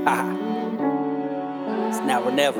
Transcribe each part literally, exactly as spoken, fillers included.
It's now or never.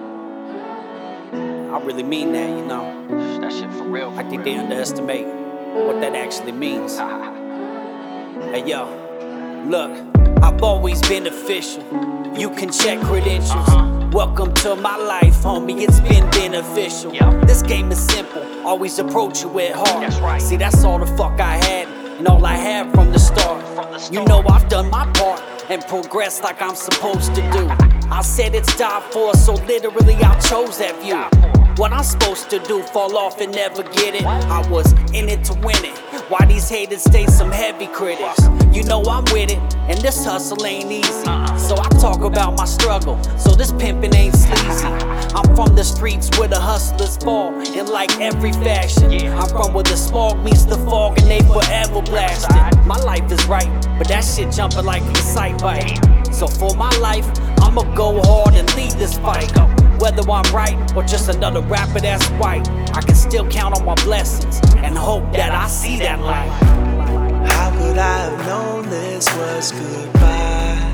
I really mean that, you know. That shit for real. For I think real. they underestimate what that actually means. Hey yo, look, I've always been official. You can check credentials. Uh-huh. Welcome to my life, homie, it's been beneficial. Yeah. This game is simple, always approach it with heart. That's right. See, that's all the fuck I had, and all I had from the start. From the start. You know I've done my part, and progressed like I'm supposed to do. I said it's died for, so literally I chose that view. What I'm supposed to do, fall off and never get it. I was in it to win it. Why these haters stay some heavy critics? You know I'm with it, and this hustle ain't easy. So I talk about my struggle, so this pimpin' ain't sleazy. I'm from the streets where the hustlers fall in like every fashion. I'm from where the smog meets the fog and they forever blasting. My life is right, but that shit jumping like a sight bite. So for my life, I'ma go hard and lead this fight. Whether I'm right or just another rapper that's white, I can still count on my blessings and hope that I see that light. How could I have known this was goodbye?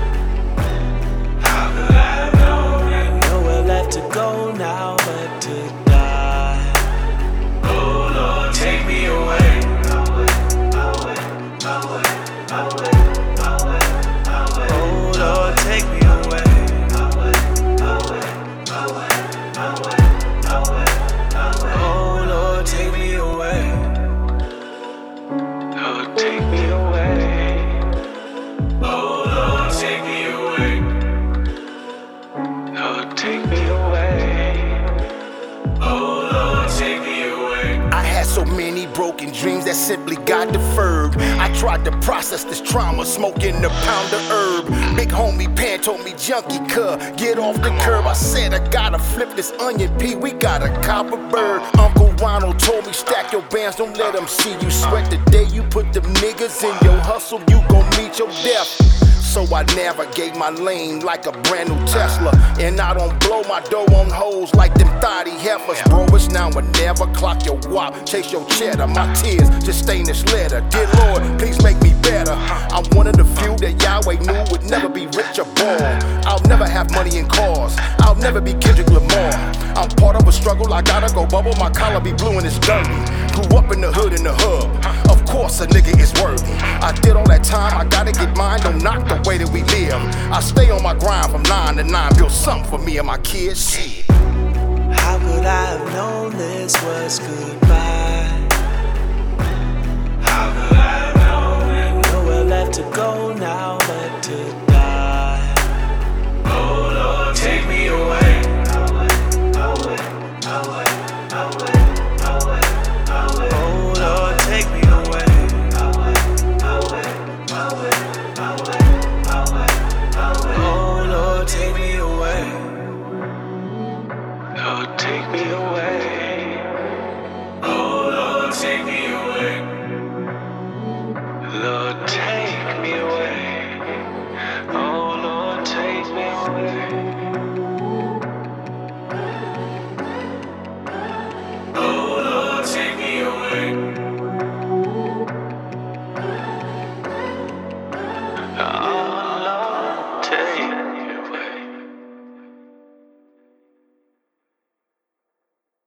How could I have known it? Nowhere left to go now but to die. Oh Lord, take me away. Away, away, away, away, away. Oh Lord, take me away. Away, away, away, away, away, away. Oh Lord, take me away. Lord, take me away. Oh Lord, take me away. Lord, take me away. Oh Lord, take me away. I had so many broken dreams that simply got deferred. I tried to process this trauma, smoking a pound of herb. Big homie Pan told me, junkie, cuz, get off the curb. I said, I gotta flip this onion pea, we got a copper bird. Uncle Ronald told me, stack your bands, don't let them see you sweat. The day you put them niggas in your hustle, you gon' meet your death. So I navigate my lane like a brand new Tesla. And I don't blow my dough on hoes like them thotty heifers. Bro, it's now or never. Clock your wop, chase your cheddar. My tears just stain this letter. Dear Lord, please make me better. I'm one of the few that Yahweh knew would never be rich or born. I'll never have money in cars. I'll never be Kendrick Lamar. I'm part of a struggle, I gotta go bubble. My collar be blue and it's dirty. Grew up in the hood in the hub. Of course a nigga is worthy. I did all that time, I gotta get mine. Don't knock the way that we live. I stay on my grind from nine to nine. Build something for me and my kids. Shit. How could I have known this was goodbye? How could I have known it? Nowhere left to go now but to